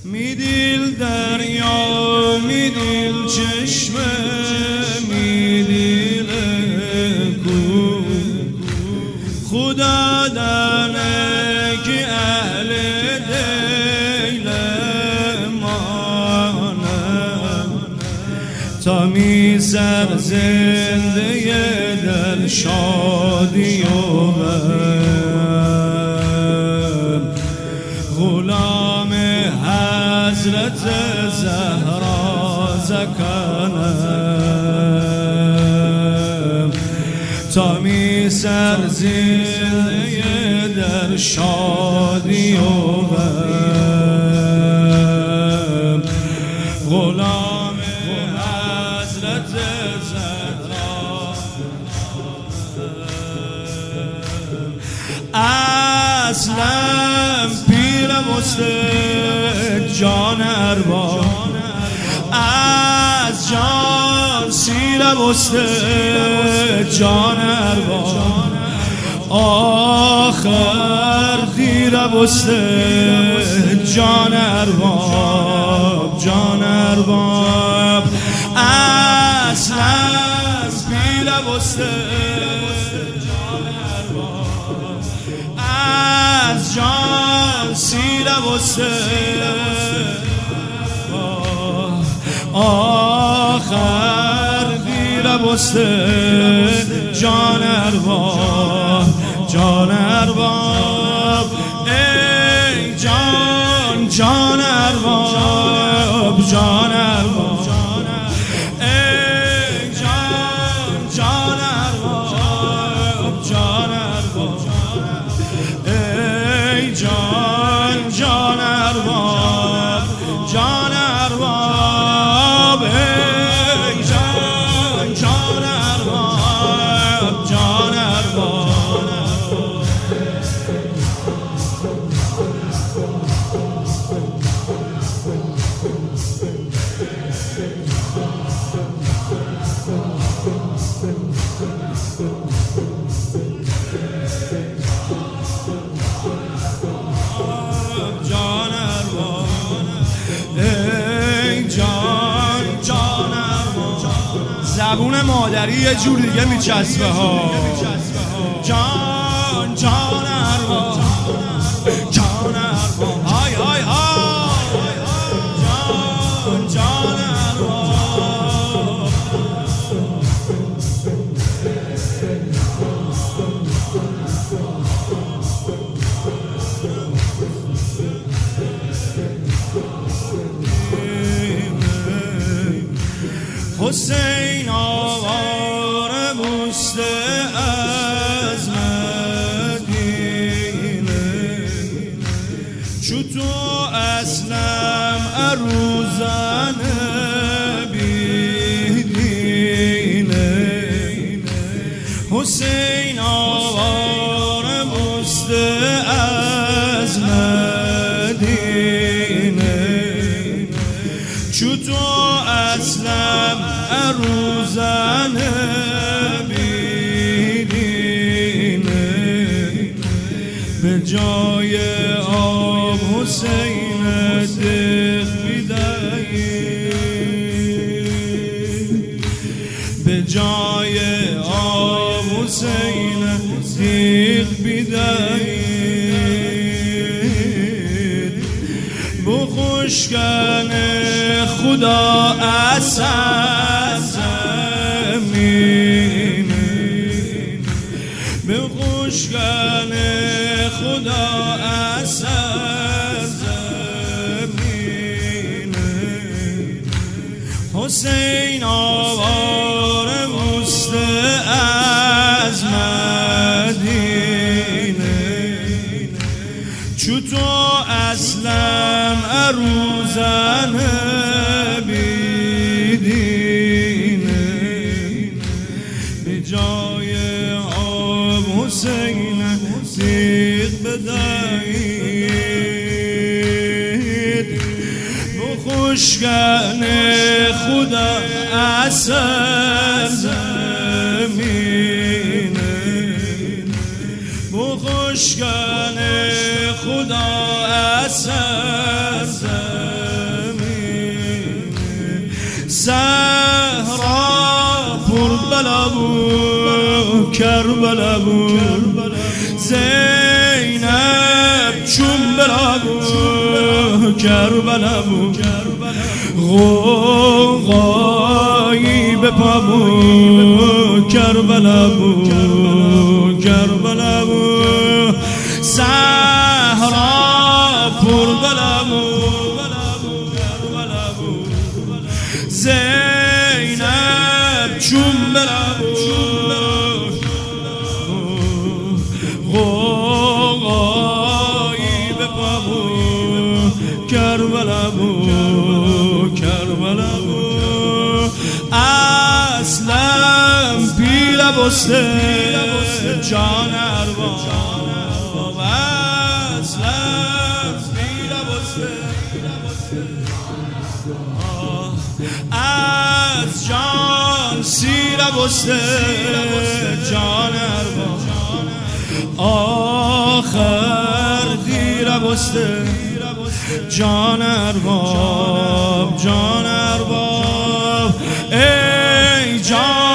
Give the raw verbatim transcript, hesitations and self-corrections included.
میدیل دریا میدیل چشمه میدیل کو خدا دانه که اهل دیل مانه تا می سر زنده در شادی و غلام حضرت زهرا زکانم تا می سر زنده در شادی و غلام حضرت زهرا اسلم پیر مستق جان ارباب از جان سیر مستق جان ارباب آخر دیر مستق جان ارباب جان ارباب اسلم پیر مستق جان ارباب از جان سیر مستق آخر دیر مستق جان ارباب جان ارباب ای جان جان ارباب جان ارباب ای جان جان ارباب جان ارباب ای جان جان ارباب جان ارباب ای جان جان ارباب جان ارباب زبون مادری یه جور دیگه میچسبه ها جان جان ارباب جان ارباب های های های جان جان ارباب حسین آوار بسته از مدینه چو تو اسلم اروزن بیدینه حسین آوار بسته از مدینه چو تو اسلم روزن بیدینه به جای آب حسین دق بیدهید به جای آب حسین دق بیدهید بخشکن خدا اثر زمینه به خوشگل خدا اثر زمینه حسین آوار مسته از مدینه چو تو اسلم اروزن بیدینه به جای آب حسین تیغ بدهید بخشکن خدا اثر زمینه بخشکن خدا اثر زمینه کربلا بو زینب چون برا بو کربلا بو غوغایی به پا بو کربلا بو کربلا بو صحرا پر بلا بو زینب چون برا بو غوغایی به پا بو کربلا بو کربلا بو اصلا پیل بسته جان ارباب اصلا پیل بسته از جان سیر بسته جان ارباب آخر دیر بسته جان ارباب جان ارباب ای جان